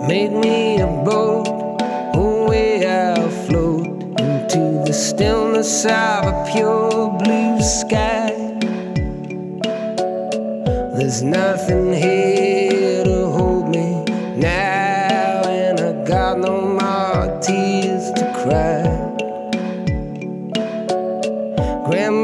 Make me a boat, away I'll float into the stillness of a pure blue sky. There's nothing here to hold me now, and I got no